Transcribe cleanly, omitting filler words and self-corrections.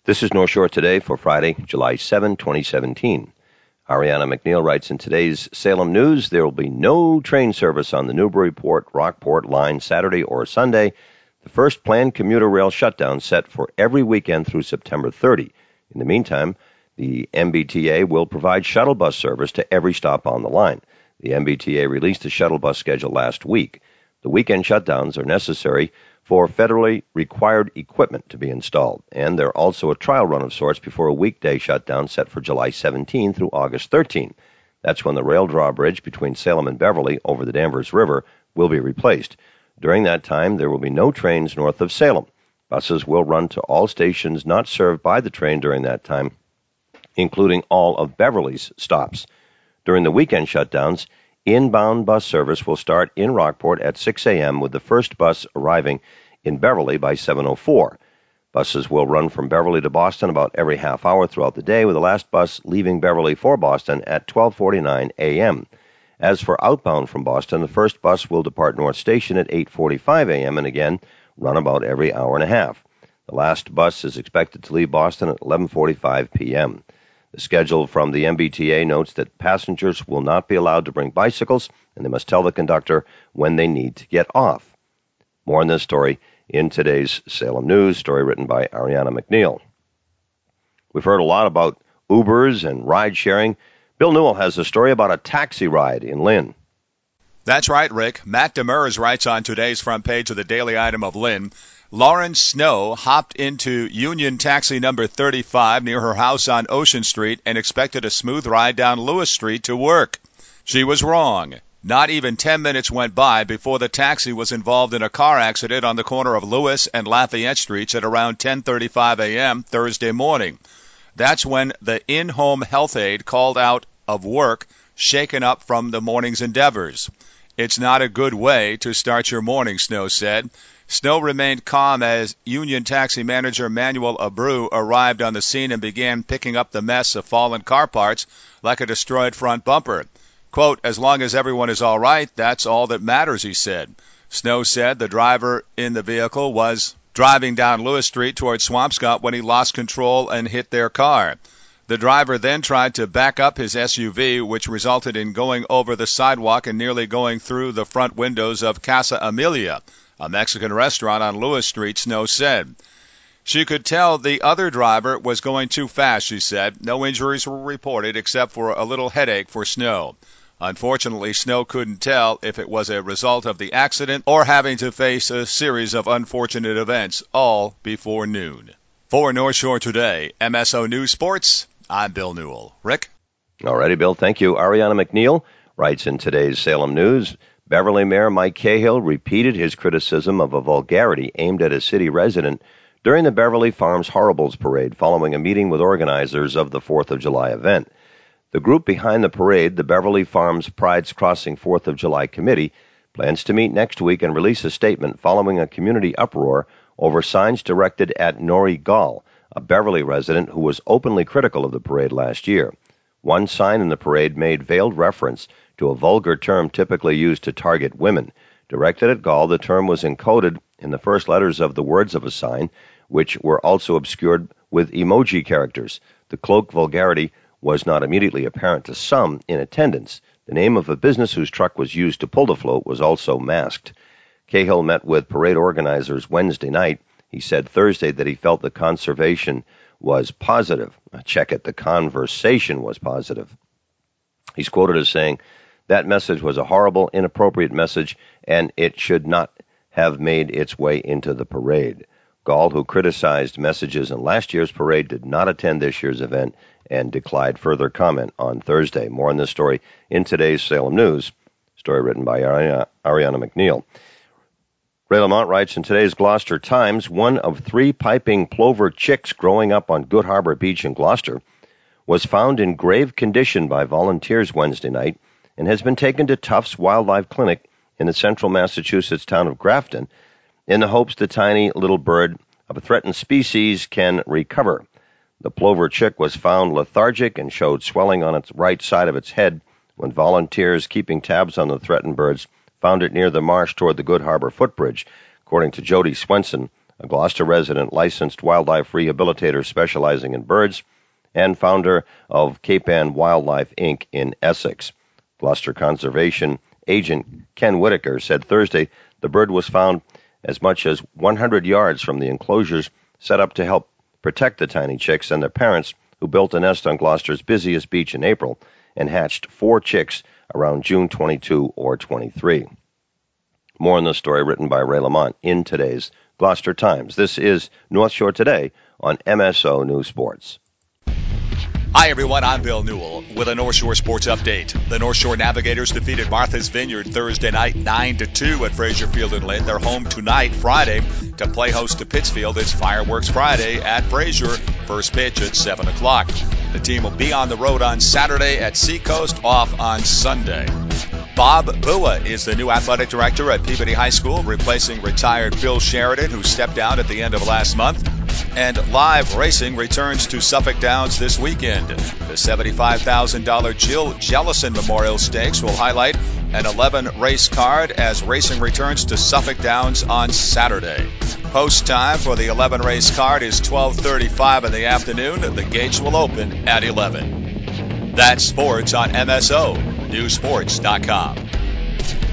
This is North Shore Today for Friday, July 7, 2017. Ariana McNeil writes in today's Salem News, there will be no train service on the Newburyport-Rockport line Saturday or Sunday. The first planned commuter rail shutdown set for every weekend through September 30. In the meantime, the MBTA will provide shuttle bus service to every stop on the line. The MBTA released the shuttle bus schedule last week. The weekend shutdowns are necessary for federally required equipment to be installed, and they're also a trial run of sorts before a weekday shutdown set for July 17 through August 13. That's when the rail drawbridge between Salem and Beverly over the Danvers River will be replaced. During that time, there will be no trains north of Salem. Buses will run to all stations not served by the train during that time, including all of Beverly's stops. During the weekend shutdowns, inbound bus service will start in Rockport at 6 a.m. with the first bus arriving in Beverly by 7:04. Buses will run from Beverly to Boston about every half hour throughout the day, with the last bus leaving Beverly for Boston at 12:49 a.m. As for outbound from Boston, the first bus will depart North Station at 8:45 a.m. and again run about every hour and a half. The last bus is expected to leave Boston at 11:45 p.m. The schedule from the MBTA notes that passengers will not be allowed to bring bicycles, and they must tell the conductor when they need to get off. More on this story in today's Salem News, story written by Ariana McNeil. We've heard a lot about Ubers and ride-sharing. Bill Newell has a story about a taxi ride in Lynn. That's right, Rick. Matt Demers writes on today's front page of the Daily Item of Lynn, Lauren Snow hopped into Union Taxi number 35 near her house on Ocean Street and expected a smooth ride down Lewis Street to work. She was wrong. Not even 10 minutes went by before the taxi was involved in a car accident on the corner of Lewis and Lafayette Streets at around 10:35 a.m. Thursday morning. That's when the in-home health aide called out of work, shaken up from the morning's endeavors. It's not a good way to start your morning, Snow said. Snow remained calm as Union Taxi manager Manuel Abreu arrived on the scene and began picking up the mess of fallen car parts like a destroyed front bumper. Quote, as long as everyone is all right, that's all that matters, he said. Snow said the driver in the vehicle was driving down Lewis Street toward Swampscott when he lost control and hit their car. The driver then tried to back up his SUV, which resulted in going over the sidewalk and nearly going through the front windows of Casa Amelia, a Mexican restaurant on Lewis Street, Snow said. She could tell the other driver was going too fast, she said. No injuries were reported except for a little headache for Snow. Unfortunately, Snow couldn't tell if it was a result of the accident or having to face a series of unfortunate events, all before noon. For North Shore Today, MSO News Sports, I'm Bill Newell. Rick? All righty, Bill. Thank you. Ariana McNeil writes in today's Salem News, Beverly Mayor Mike Cahill repeated his criticism of a vulgarity aimed at a city resident during the Beverly Farms Horribles Parade following a meeting with organizers of the 4th of July event. The group behind the parade, the Beverly Farms Pride's Crossing 4th of July Committee, plans to meet next week and release a statement following a community uproar over signs directed at Nori Gall, a Beverly resident who was openly critical of the parade last year. One sign in the parade made veiled reference to a vulgar term typically used to target women. Directed at Gall, the term was encoded in the first letters of the words of a sign, which were also obscured with emoji characters. The cloaked vulgarity was not immediately apparent to some in attendance. The name of a business whose truck was used to pull the float was also masked. Cahill met with parade organizers Wednesday night. He said Thursday that he felt the conservation was positive. Check it, the conversation was positive. He's quoted as saying, that message was a horrible, inappropriate message, and it should not have made its way into the parade. Gall, who criticized messages in last year's parade, did not attend this year's event and declined further comment on Thursday. More on this story in today's Salem News, story written by Ariana McNeil. Ray Lamont writes in today's Gloucester Times, one of 3 piping plover chicks growing up on Good Harbor Beach in Gloucester was found in grave condition by volunteers Wednesday night and has been taken to Tufts Wildlife Clinic in the central Massachusetts town of Grafton in the hopes the tiny little bird of a threatened species can recover. The plover chick was found lethargic and showed swelling on its right side of its head when volunteers keeping tabs on the threatened birds found it near the marsh toward the Good Harbor footbridge, according to Jody Swenson a Gloucester resident, licensed wildlife rehabilitator specializing in birds, and founder of Cape Ann Wildlife, Inc. in Essex. Gloucester Conservation Agent Ken Whitaker said Thursday the bird was found as much as 100 yards from the enclosures set up to help protect the tiny chicks and their parents, who built a nest on Gloucester's busiest beach in April and hatched 4 chicks around June 22 or 23. More on this story written by Ray Lamont in today's Gloucester Times. This is North Shore Today on MSO News Sports. Hi, everyone. I'm Bill Newell with a North Shore Sports Update. The North Shore Navigators defeated Martha's Vineyard Thursday night 9-2 at Fraser Field in Lynn. They're home tonight, Friday, to play host to Pittsfield. It's Fireworks Friday at Fraser. First pitch at 7 o'clock. The team will be on the road on Saturday at Seacoast, off on Sunday. Bob Bua is the new athletic director at Peabody High School, replacing retired Bill Sheridan, who stepped down at the end of last month. And live racing returns to Suffolk Downs this weekend. The $75,000 Jill Jellison Memorial Stakes will highlight an 11-race card as racing returns to Suffolk Downs on Saturday. Post time for the 11-race card is 12:35 in the afternoon. The gates will open at 11. That's sports on MSO, newsports.com.